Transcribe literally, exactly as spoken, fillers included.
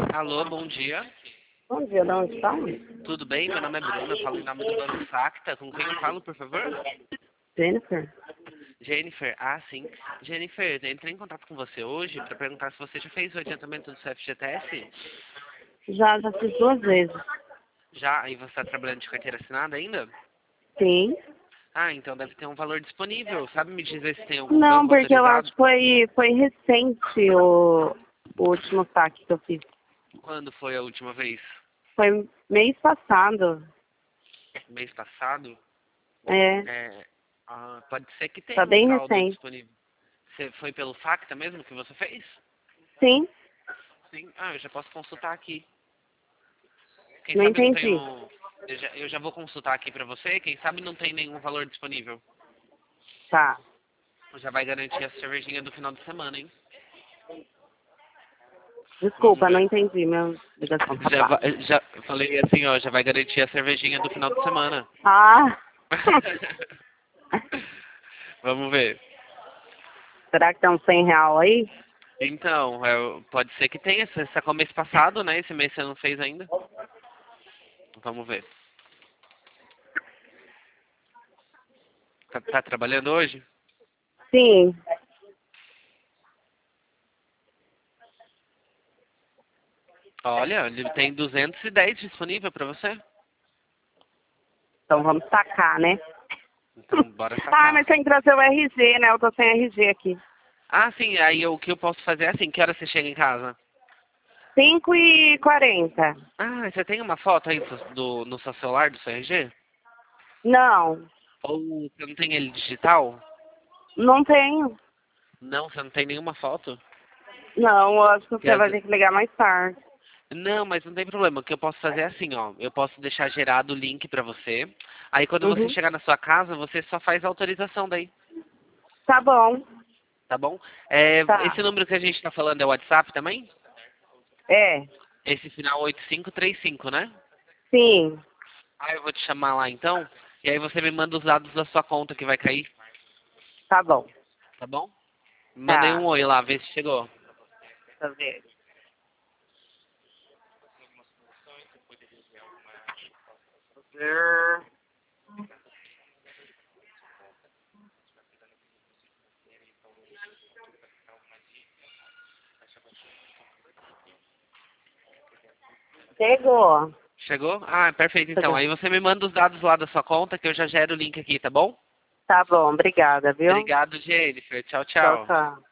Alô, bom dia. Bom dia, de onde está? Tudo bem? Meu nome é Bruno, eu falo em nome do Banco Facta. Com quem eu falo, por favor? Jennifer? Jennifer. Ah, sim. Jennifer, eu entrei em contato com você hoje para perguntar se você já fez o adiantamento do seu F G T S. Já, já fiz duas vezes. Já? E você está trabalhando de carteira assinada ainda? Sim. Ah, então deve ter um valor disponível. Sabe me dizer se tem algum Não, banco porque eu acho autorizado? que foi, foi recente o, o último saque que eu fiz. Quando foi a última vez? Foi mês passado. Mês passado? É, É, ah, pode ser que tá tenha um bem saldo recente. disponível. Você foi pelo Facta mesmo que você fez? Sim, Sim. Ah, eu já posso consultar aqui. Quem não sabe não tem entendi. um... Eu já, eu já vou consultar aqui pra você. Quem sabe não tem nenhum valor disponível. Tá. Já vai garantir a cervejinha do final de semana, hein? Vamos Desculpa, não ver. entendi. Minha ligação tá Já, baixa. vai, já falei assim, ó, já vai garantir a cervejinha do final de semana. Ah! Vamos ver. Será que tem uns cem real aí? Então, é, pode ser que tenha. Você sacou mês passado, né? Esse mês você não fez ainda. Vamos ver. Tá, tá trabalhando hoje? Sim. Olha, ele tem duzentos e dez disponível pra você. Então vamos sacar, né? Então, bora Ah, sacar. mas tem que trazer o R G, né? Eu tô sem R G aqui. Ah, sim, aí o que eu posso fazer é assim, que hora você chega em casa? cinco e quarenta. Ah, você tem uma foto aí do, do- no seu celular do seu R G? Não, Ou você não tem ele digital? não tenho. Não, você não tem nenhuma foto? Não, eu acho que Que você às vai ter que ligar mais tarde. Não, mas não tem problema. O que eu posso fazer é assim, ó. Eu posso deixar gerado o link pra você. Aí quando você Uhum. chegar na sua casa, você só faz a autorização daí, Tá bom. tá bom? É, Tá. esse número que a gente tá falando é o WhatsApp também? É. Esse final oito cinco três cinco, né? Sim. Ah, eu vou te chamar lá então. E aí você me manda os dados da sua conta que vai cair, Tá bom. tá bom? Mandei um Tá. oi lá, vê se chegou. Deixa eu ver. Ver. Chegou. Chegou? Ah, perfeito então. Chegou. Aí você me manda os dados lá da sua conta que eu já gero o link aqui, tá bom? Tá bom, obrigada, viu? Obrigado, Jennifer. Tchau, Tchau, tchau. tchau.